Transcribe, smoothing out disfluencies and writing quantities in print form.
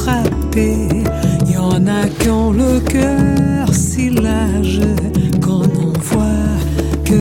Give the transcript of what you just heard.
frappé. Y en a qui ont le cœur si large